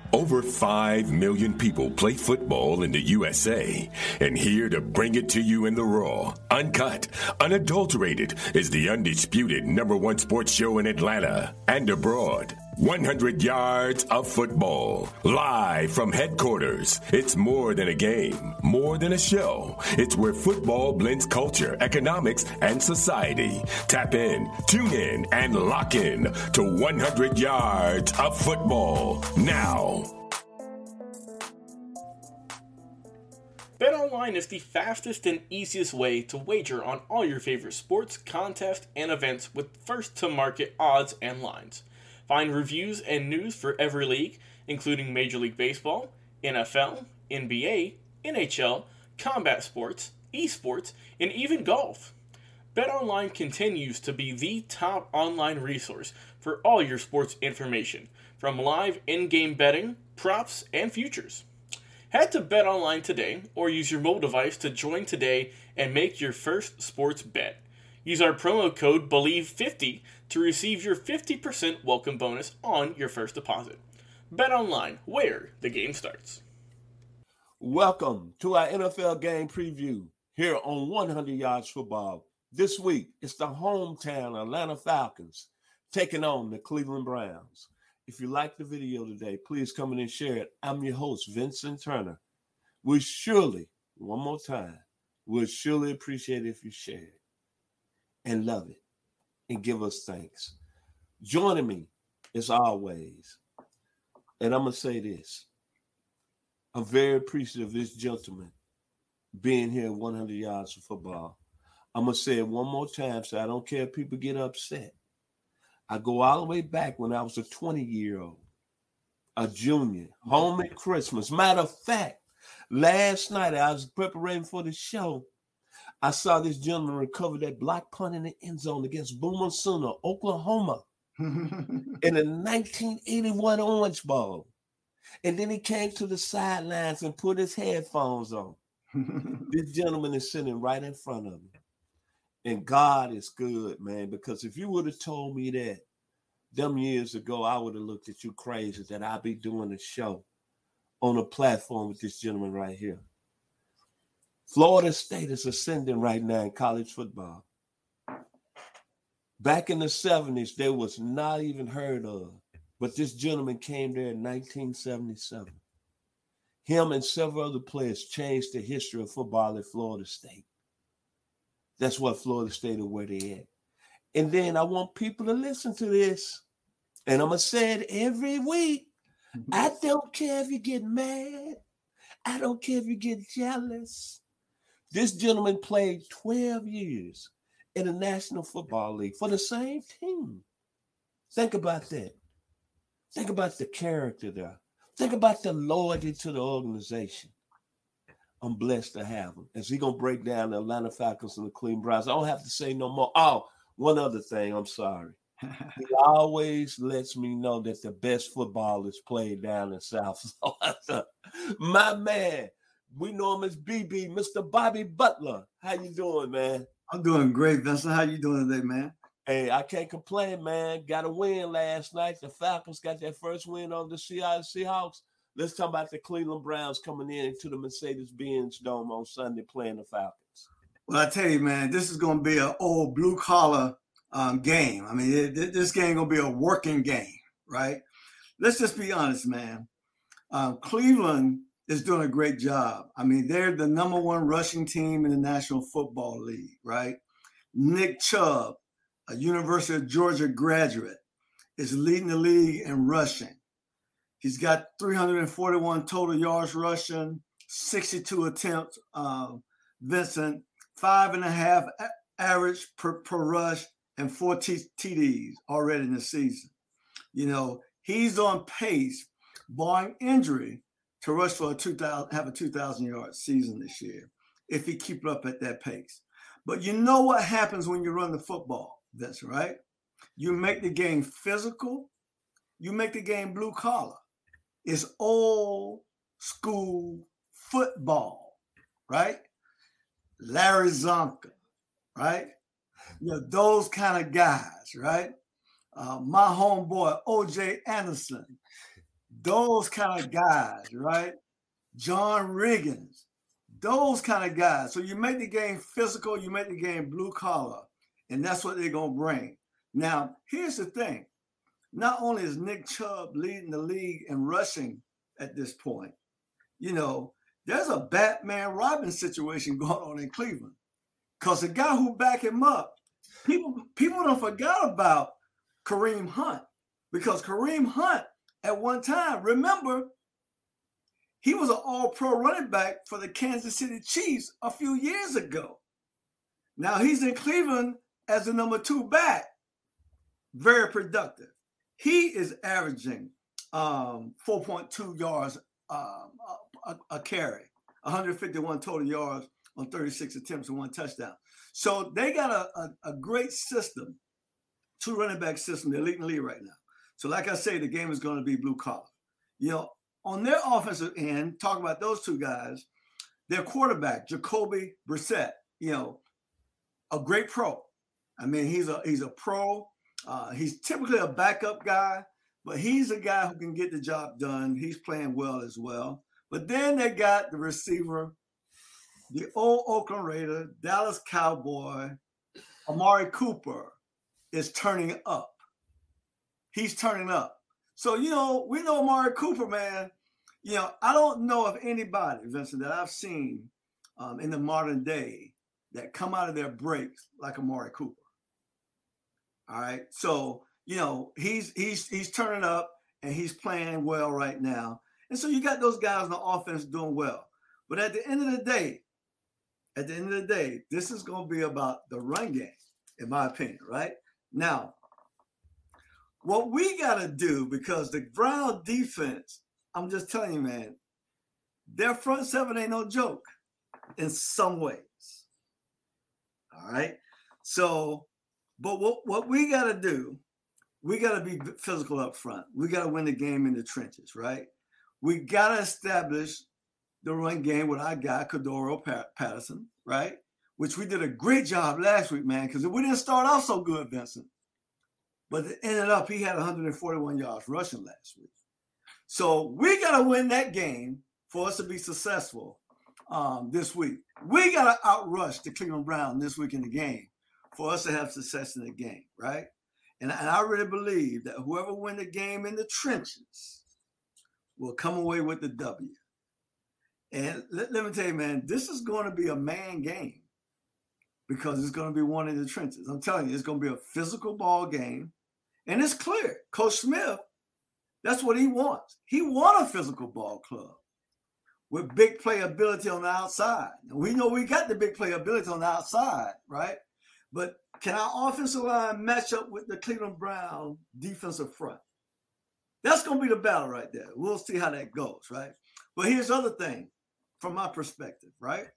Over 5 million people play football in the USA, and here to bring it to you in the raw, uncut, unadulterated is the undisputed #1 sports show in Atlanta and abroad. 100 yards of football, live from headquarters. It's more than a game, more than a show. It's where football blends culture, economics, and society. Tap in, tune in, and lock in to 100 yards of football now. BetOnline is the fastest and easiest way to wager on all your favorite sports, contests, and events with first-to-market odds and lines. Find reviews and news for every league, including Major League Baseball, NFL, NBA, NHL, combat sports, esports, and even golf. BetOnline continues to be the top online resource for all your sports information, from live in-game betting, props, and futures. Head to BetOnline today or use your mobile device to join today and make your first sports bet. Use our promo code BELIEVE50 to receive your 50% welcome bonus on your first deposit. BetOnline, where the game starts. Welcome to our NFL game preview here on 100 Yards Football. This week, it's the hometown Atlanta Falcons taking on the Cleveland Browns. If you like the video today, please come in and share it. I'm your host, Vincent Turner. We'll surely appreciate it if you share it and love it and give us thanks. Joining me as always, and I'm going to say this. I'm very appreciative of this gentleman being here at 100 Yards of Football. I'm going to say it one more time so I don't care if people get upset. I go all the way back when I was a 20-year-old, a junior, home at Christmas. Matter of fact, last night I was preparing for the show. I saw this gentleman recover that block punt in the end zone against Boomer Sooner, Oklahoma, in a 1981 Orange Bowl. And then he came to the sidelines and put his headphones on. This gentleman is sitting right in front of me. And God is good, man, because if you would have told me that them years ago, I would have looked at you crazy that I'd be doing a show on a platform with this gentleman right here. Florida State is ascending right now in college football. Back in the 70s, there was not even heard of, but this gentleman came there in 1977. Him and several other players changed the history of football at Florida State. That's what Florida State is where they at. And then I want people to listen to this. And I'm going to say it every week. I don't care if you get mad. I don't care if you get jealous. This gentleman played 12 years in the National Football League for the same team. Think about that. Think about the character there. Think about the loyalty to the organization. I'm blessed to have him. As he's going to break down the Atlanta Falcons and the Cleveland Browns. I don't have to say no more. Oh, one other thing. I'm sorry. He always lets me know that the best football is played down in South Florida. My man, we know him as BB, Mr. Bobby Butler. How you doing, man? I'm doing great, Vincent. How you doing today, man? Hey, I can't complain, man. Got a win last night. The Falcons got their first win on the Seahawks. Let's talk about the Cleveland Browns coming into the Mercedes-Benz Dome on Sunday playing the Falcons. Well, I tell you, man, this is going to be an old blue-collar game. I mean, this game going to be a working game, right? Let's just be honest, man. Cleveland is doing a great job. I mean, they're the #1 rushing team in the National Football League, right? Nick Chubb, a University of Georgia graduate, is leading the league in rushing. He's got 341 total yards rushing, 62 attempts, Vincent, 5.5 average per rush, and 4 TDs already in the season. You know, he's on pace, barring injury, to rush for have a 2,000-yard season this year if he keep up at that pace. But you know what happens when you run the football, Vincent, right? You make the game physical. You make the game blue collar. It's old school football, right? Larry Zonka, right? You know, those kind of guys, right? My homeboy, O.J. Anderson, those kind of guys, right? John Riggins, those kind of guys. So you make the game physical, you make the game blue collar, and that's what they're going to bring. Now, here's the thing. Not only is Nick Chubb leading the league in rushing at this point, you know, there's a Batman Robin situation going on in Cleveland. Because the guy who backed him up, people don't forget about Kareem Hunt. Because Kareem Hunt, at one time, remember, he was an all-pro running back for the Kansas City Chiefs a few years ago. Now he's in Cleveland as the number 2 back. Very productive. He is averaging 4.2 yards a carry, 151 total yards on 36 attempts and 1 touchdown. So they got a great system, 2 running back system. They're leading the league right now. So like I say, the game is going to be blue collar. You know, on their offensive end, talk about those 2 guys, their quarterback, Jacoby Brissett, you know, a great pro. I mean, he's a pro. He's typically a backup guy, but he's a guy who can get the job done. He's playing well as well. But then they got the receiver, the old Oakland Raider, Dallas Cowboy, Amari Cooper is turning up. He's turning up. So, you know, we know Amari Cooper, man. You know, I don't know of anybody, Vincent, that I've seen in the modern day that come out of their breaks like Amari Cooper. All right. So, you know, he's turning up and he's playing well right now. And so you got those guys in the offense doing well. But at the end of the day, this is going to be about the run game, in my opinion, right? Now, what we got to do, because the Brown defense, I'm just telling you, man, their front 7 ain't no joke in some ways. All right. So, but what we got to do, we got to be physical up front. We got to win the game in the trenches, right? We got to establish the run game with our guy, Cordero Patterson, right? Which we did a great job last week, man, because we didn't start off so good, Vincent. But it ended up, he had 141 yards rushing last week. So we got to win that game for us to be successful this week. We got to outrush the Cleveland Browns this week in the game for us to have success in the game, right? And I really believe that whoever win the game in the trenches will come away with the W. And let me tell you, man, this is going to be a man game because it's going to be one in the trenches. I'm telling you, it's going to be a physical ball game. And it's clear. Coach Smith, that's what he wants. He wants a physical ball club with big playability on the outside. And we know we got the big playability on the outside, right? But can our offensive line match up with the Cleveland Brown defensive front? That's going to be the battle right there. We'll see how that goes, right? But here's the other thing from my perspective, right?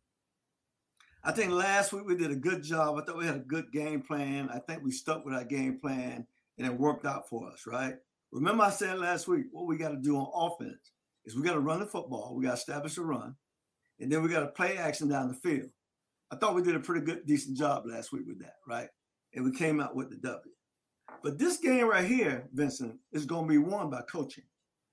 I think last week we did a good job. I thought we had a good game plan. I think we stuck with our game plan, and it worked out for us, right? Remember I said last week, what we got to do on offense is we got to run the football. We got to establish a run, and then we got to play action down the field. I thought we did a pretty good, decent job last week with that, right? And we came out with the W. But this game right here, Vincent, is going to be won by coaching.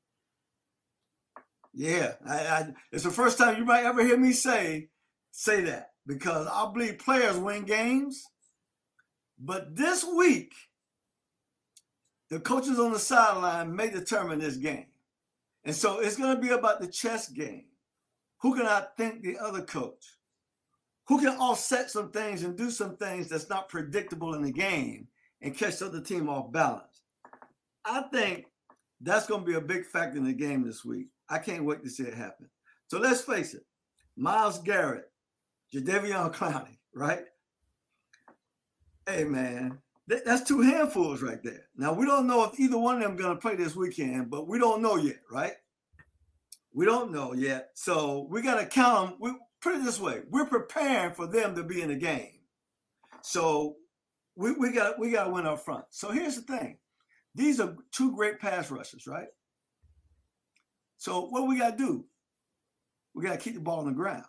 Yeah, it's the first time you might ever hear me say that, because I believe players win games. But this week, the coaches on the sideline may determine this game. And so it's going to be about the chess game. Who can outthink the other coach? Who can offset some things and do some things that's not predictable in the game and catch the other team off balance? I think that's going to be a big factor in the game this week. I can't wait to see it happen. So let's face it. Myles Garrett, Jadeveon Clowney, right? Hey, man, that's 2 handfuls right there. Now, we don't know if either one of them going to play this weekend, but we don't know yet, right? We don't know yet. So we got to count them. Put it this way. We're preparing for them to be in the game. So we got to win up front. So here's the thing. These are 2 great pass rushers, right? So what we got to do? We got to keep the ball on the ground.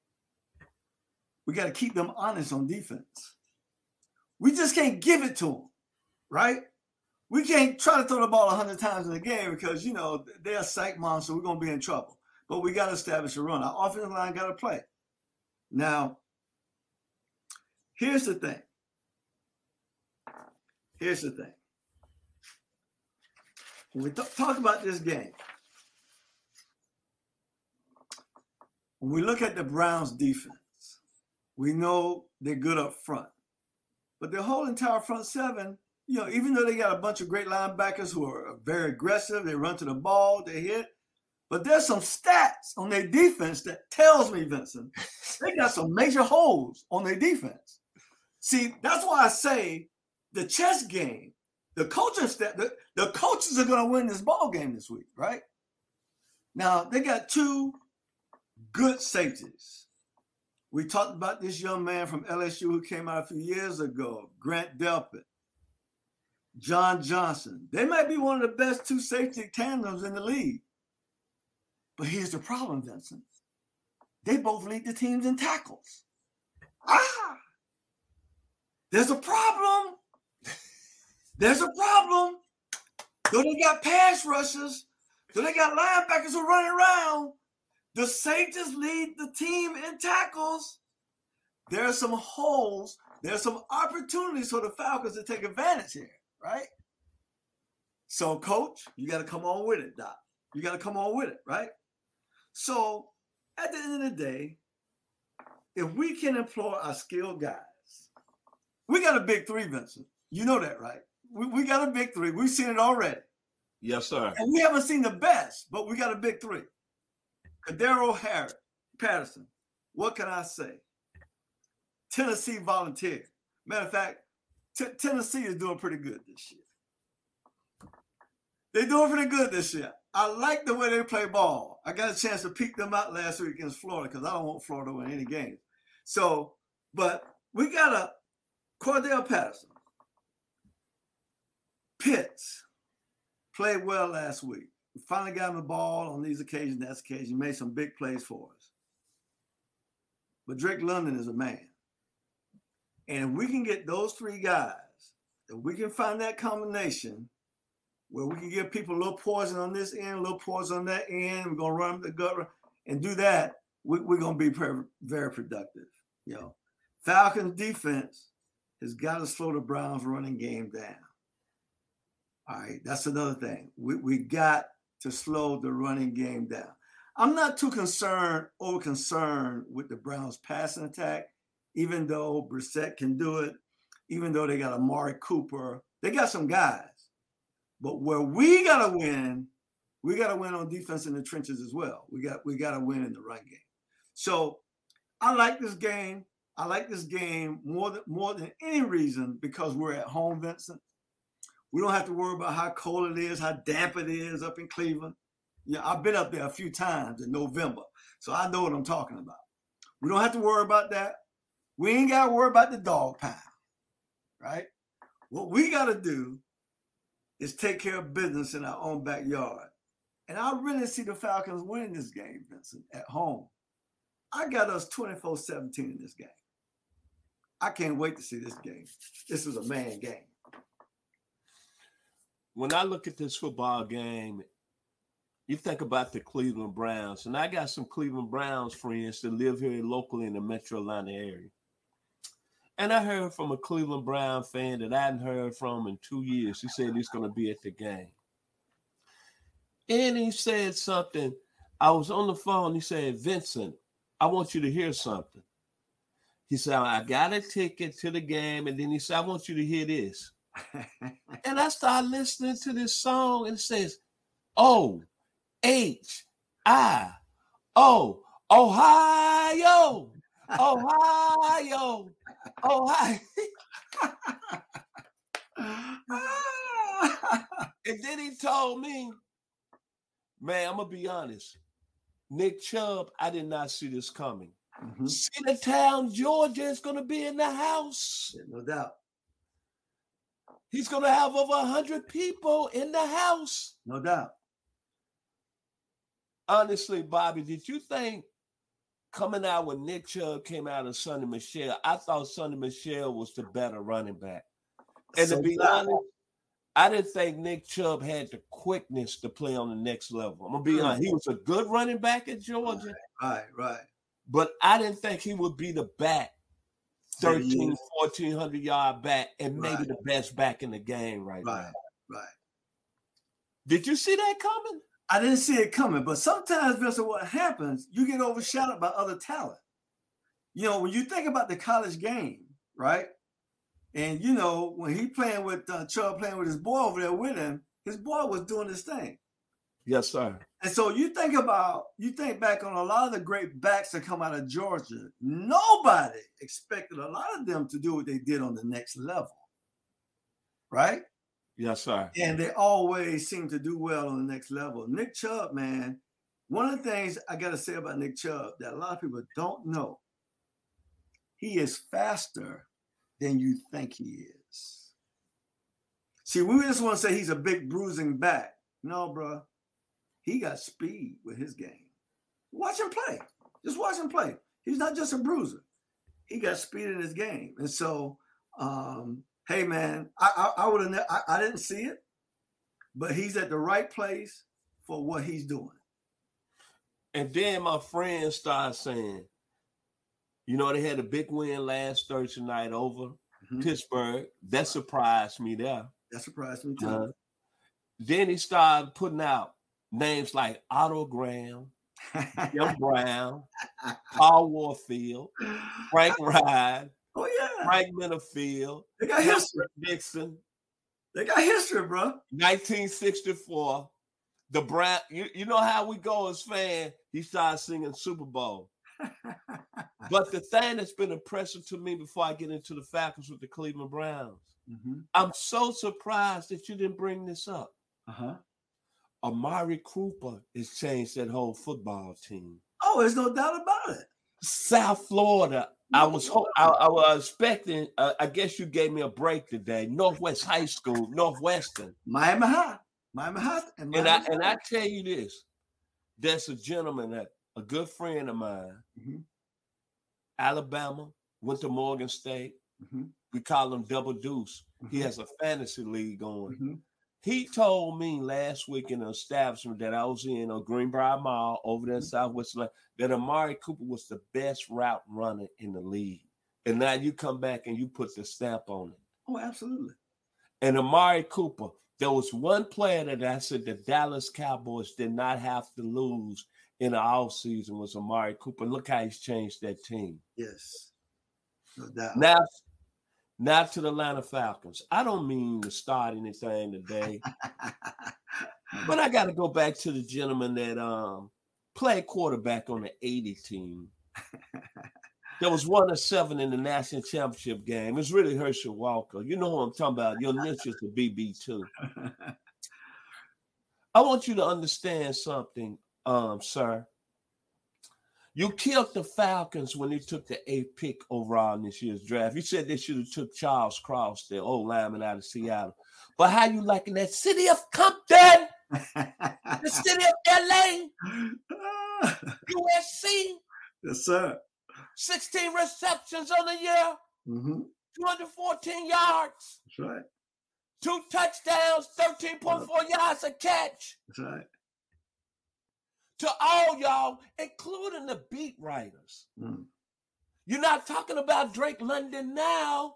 We got to keep them honest on defense. We just can't give it to them, right? we can't try to throw the ball 100 times in a game because, you know, they're a psych monster. We're going to be in trouble. But we got to establish a run. Our offensive line got to play. Now, here's the thing. When we talk about this game, when we look at the Browns defense, we know they're good up front. But their whole entire front seven, you know, even though they got a bunch of great linebackers who are very aggressive, they run to the ball, they hit. But there's some stats on their defense that tells me, Vincent, they got some major holes on their defense. See, that's why I say the chess game, the coaching staff, the coaches are going to win this ball game this week, right? Now, they got two good safeties. We talked about this young man from LSU who came out a few years ago, Grant Delpit, John Johnson. They might be one of the best two safety tandems in the league. But here's the problem, Vincent. They both lead the teams in tackles. There's a problem. There's a problem. Though they got pass rushers, though they got linebackers who are running around, the safeties lead the team in tackles. There are some holes. There are some opportunities for the Falcons to take advantage here, right? So, Coach, you got to come on with it, Doc. You got to come on with it, right? So, at the end of the day, if we can employ our skilled guys, we got a big three, Vincent. You know that, right? We got a big three. We've seen it already. Yes, sir. And we haven't seen the best, but we got a big three. Kadero Harris, Patterson. What can I say? Tennessee Volunteer. Matter of fact, Tennessee is doing pretty good this year. They're doing pretty good this year. I like the way they play ball. I got a chance to peek them out last week against Florida because I don't want Florida to win any games. So, but we got a Cordell Patterson. Pitts played well last week. We finally got him the ball on these occasions. That occasion, he made some big plays for us. But Drake London is a man. And if we can get those three guys, if we can find that combination where we can give people a little poison on this end, a little poison on that end, we're going to run the gut and do that, we're going to be very productive. You know, Falcons defense has got to slow the Browns running game down. All right, that's another thing. We got to slow the running game down. I'm not too concerned with the Browns passing attack, even though Brissett can do it, even though they got Amari Cooper. They got some guys. But where we got to win on defense in the trenches as well. We got to win in the run game. So I like this game. I like this game more than any reason because we're at home, Vincent. We don't have to worry about how cold it is, how damp it is up in Cleveland. Yeah, I've been up there a few times in November, so I know what I'm talking about. We don't have to worry about that. We ain't got to worry about the dog pound, right? What we got to do is take care of business in our own backyard. And I really see the Falcons winning this game, Vincent, at home. I got us 24-17 in this game. I can't wait to see this game. This is a man game. When I look at this football game, you think about the Cleveland Browns, and I got some Cleveland Browns friends that live here locally in the Metro Atlanta area. And I heard from a Cleveland Brown fan that I hadn't heard from in 2 years. He said he's going to be at the game. And he said something. I was on the phone. He said, Vincent, I want you to hear something. He said, I got a ticket to the game. And then he said, I want you to hear this. And I started listening to this song, and it says, O-H-I-O, Ohio, Ohio, Ohio. And then he told me, man, I'm going to be honest. Nick Chubb, I did not see this coming. Mm-hmm. Cedartown, Georgia is going to be in the house. Yeah, no doubt. He's going to have over 100 people in the house. No doubt. Honestly, Bobby, did you think coming out when Nick Chubb came out of Sonny Michel, I thought Sonny Michel was the better running back. And to be honest, I didn't think Nick Chubb had the quickness to play on the next level. I'm going to be honest. He was a good running back at Georgia. Right. But I didn't think he would be the back, 1,400 yard back, and maybe the best back in the game right now. Right. Did you see that coming? I didn't see it coming, but sometimes, Vincent, what happens, you get overshadowed by other talent. When you think about the college game, right? And, when he playing with Chubb, playing with his boy over there with him, his boy was doing his thing. Yes, sir. And so you think back on a lot of the great backs that come out of Georgia, nobody expected a lot of them to do what they did on the next level, right? Yes, sir. And they always seem to do well on the next level. Nick Chubb, man, one of the things I got to say about Nick Chubb that a lot of people don't know, he is faster than you think he is. See, we just want to say he's a big bruising back. No, bro. He got speed with his game. Watch him play. Just watch him play. He's not just a bruiser. He got speed in his game. And so, hey, man, I didn't see it, but he's at the right place for what he's doing. And then my friends started saying, they had a big win last Thursday night over Pittsburgh. That surprised me there. That surprised me too. Then he started putting out names like Otto Graham, Jim Brown, Paul Warfield, Frank Ride, Frank Minifield, they got history. Dixon. They got history, bro. 1964. The Brown. You know how we go as fans. He started singing Super Bowl. But the thing that's been impressive to me before I get into the Falcons with the Cleveland Browns, I'm so surprised that you didn't bring this up. Amari Cooper has changed that whole football team. Oh, there's no doubt about it. South Florida. I was expecting. I guess you gave me a break today. Northwest High School, Northwestern, Miami High, and I tell you this: there's a gentleman that a good friend of mine, Alabama, went to Morgan State. We call him Double Deuce. He has a fantasy league going. He told me last week in an establishment that I was in on Greenbrier Mall over there in Southwest that Amari Cooper was the best route runner in the league. And now you come back and you put the stamp on it. Oh, absolutely. And Amari Cooper, there was one player that I said the Dallas Cowboys did not have to lose in the offseason was Amari Cooper. Look how he's changed that team. Yes. No doubt. Now to the Atlanta Falcons. I don't mean to start anything today, but I got to go back to the gentleman that played quarterback on the 80 team. There was 1-7 in the national championship game. It's really Herschel Walker. You know who I'm talking about. Your initials are BB2. I want you to understand something, sir. You killed the Falcons when they took the 8th pick overall in this year's draft. You said they should have took Charles Cross, the old lineman out of Seattle. But how you liking that city of Compton, the city of LA, USC? Yes, sir. 16 receptions on the year, 214 yards. That's right. 2 touchdowns, 13.4 yards a catch. That's right. To all y'all, including the beat writers. You're not talking about Drake London now.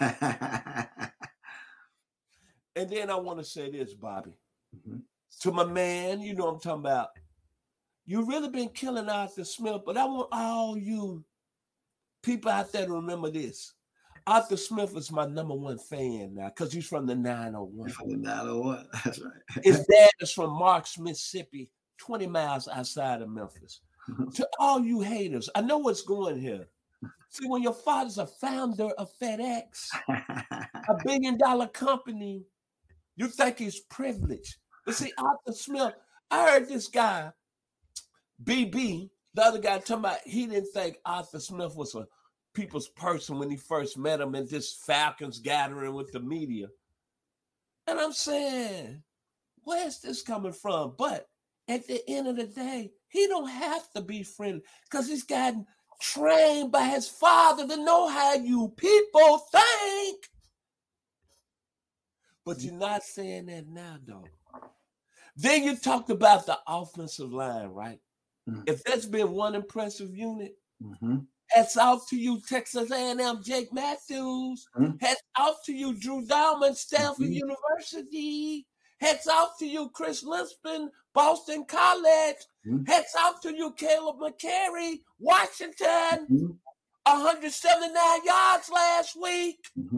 And then I want to say this, Bobby. To my man, you know what I'm talking about. You really been killing Arthur Smith, but I want all you people out there to remember this. Arthur Smith is my number one fan now because he's from the 901. From the 901, that's right. His dad is from Marks, Mississippi, 20 miles outside of Memphis. To all you haters, I know what's going here. See, when your father's a founder of FedEx, $1 billion company, you think he's privileged. But see, Arthur Smith, I heard this guy, BB, the other guy talking about he didn't think Arthur Smith was a people's person when he first met him at this Falcons gathering with the media. And I'm saying, where's this coming from? But at the end of the day, he don't have to be friendly because he's gotten trained by his father to know how you people think. But you're not saying that now, though. Then you talked about the offensive line, right? Mm-hmm. If that's been one impressive unit, hats off to you, Texas A&M, Jake Matthews. Hats off to you, Drew Dalman, Stanford University. Hats off to you, Chris Lispin, Boston College. Hats off to you, Caleb McCary, Washington. 179 yards last week.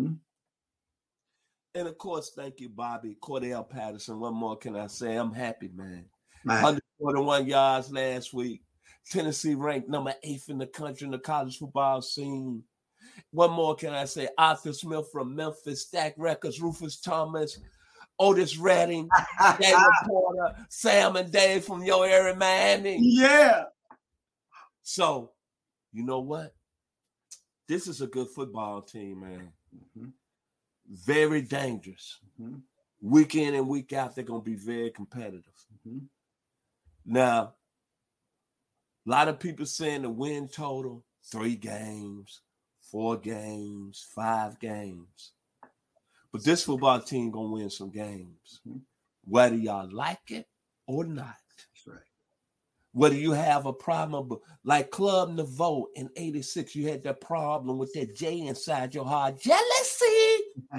And of course, thank you, Bobby. Cordell Patterson. What more can I say? I'm happy, man. 141 yards last week. Tennessee ranked number 8 in the country in the college football scene. What more can I say? Arthur Smith from Memphis, Stack Records, Rufus Thomas, Otis Redding, David Porter, Sam and Dave from your area, Miami. Yeah. So, you know what? This is a good football team, man. Very dangerous. Week in and week out, they're going to be very competitive. Now, a lot of people saying the win total, 3 games, 4 games, 5 games. But this football team going to win some games, whether y'all like it or not. That's right. Whether you have a problem, like Club Nouveau in 86, you had that problem with that J inside your heart, jealousy.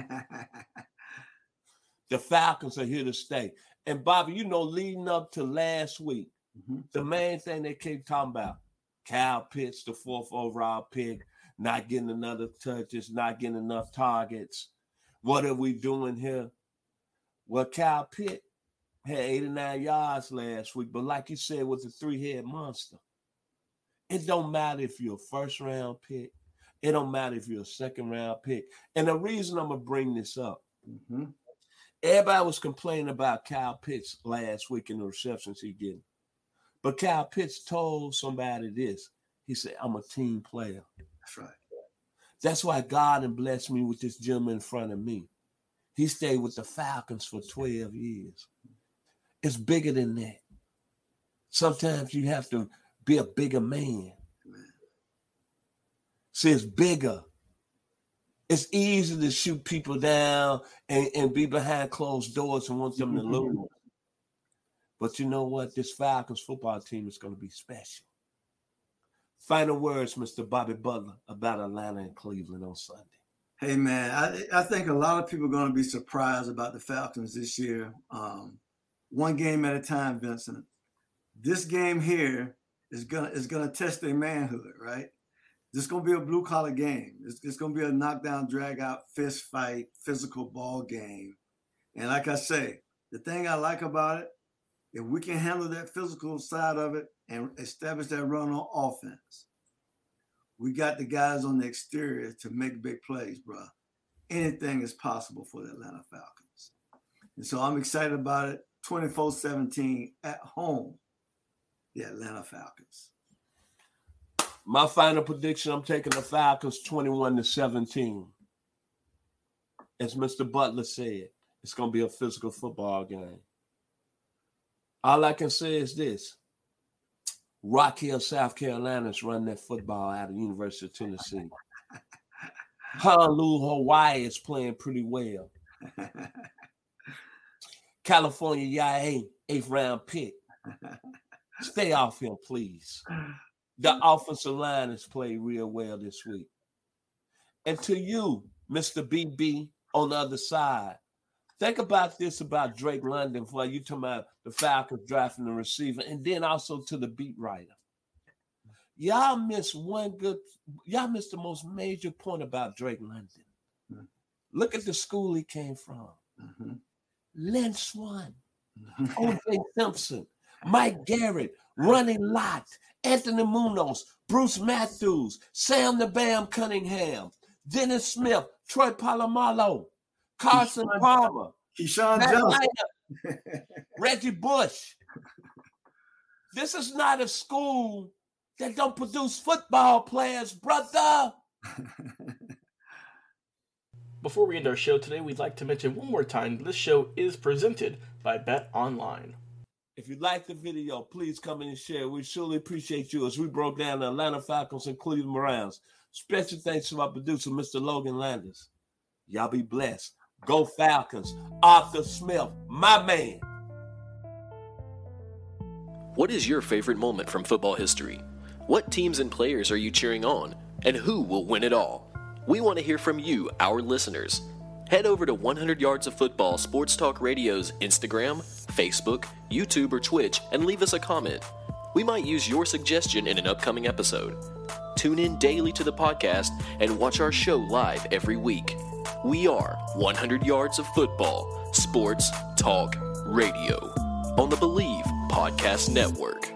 The Falcons are here to stay. And Bobby, you know, leading up to last week, the main thing they keep talking about, Kyle Pitts, the 4th overall pick, not getting enough touches, not getting enough targets. What are we doing here? Well, Kyle Pitts had 89 yards last week, but like you said, with the 3-head monster, it don't matter if you're a first-round pick. It don't matter if you're a second-round pick. And the reason I'm going to bring this up, everybody was complaining about Kyle Pitts last week in the receptions he getting. But Kyle Pitts told somebody this. He said, I'm a team player. That's right. That's why God had blessed me with this gentleman in front of me. He stayed with the Falcons for 12 years. It's bigger than that. Sometimes you have to be a bigger man. See, it's bigger. It's easy to shoot people down and be behind closed doors and want them to lose. But you know what? This Falcons football team is going to be special. Final words, Mr. Bobby Butler, about Atlanta and Cleveland on Sunday. Hey, man, I think a lot of people are going to be surprised about the Falcons this year. One game at a time, Vincent. This game here is gonna test their manhood, right? This is going to be a blue-collar game. It's going to be a knockdown, drag-out, fist fight, physical ball game. And like I say, the thing I like about it, if we can handle that physical side of it and establish that run on offense, we got the guys on the exterior to make big plays, bro. Anything is possible for the Atlanta Falcons. And so I'm excited about it. 24-17 at home, the Atlanta Falcons. My final prediction, I'm taking the Falcons 21-17. As Mr. Butler said, it's going to be a physical football game. All I can say is this. Rock Hill, South Carolina is running that football out of the University of Tennessee. Honolulu, Hawaii is playing pretty well. California, Yaya, 8th round pick. Stay off him, please. The offensive line has played real well this week. And to you, Mr. BB, on the other side, think about this about Drake London while you talking about the Falcons drafting the receiver, and then also to the beat writer. Y'all missed the most major point about Drake London. Look at the school he came from. Lynn Swann, O.J. Simpson, Mike Garrett, Ronnie Lott, Anthony Munoz, Bruce Matthews, Sam the Bam Cunningham, Dennis Smith, Troy Polamalu, Carson Palmer, Keyshawn Johnson, Reggie Bush. This is not a school that don't produce football players, brother. Before we end our show today, we'd like to mention one more time this show is presented by Bet Online. If you like the video, please come in and share. We surely appreciate you as we broke down the Atlanta Falcons and Cleveland Browns. Special thanks to our producer, Mr. Logan Landers. Y'all be blessed. Go Falcons. Arthur Smith, my man. What is your favorite moment from football history? What teams and players are you cheering on? And who will win it all? We want to hear from you, our listeners. Head over to 100 Yards of Football Sports Talk Radio's Instagram, Facebook, YouTube, or Twitch and leave us a comment. We might use your suggestion in an upcoming episode. Tune in daily to the podcast and watch our show live every week. We are 100 Yards of Football Sports Talk Radio on the Believe Podcast Network.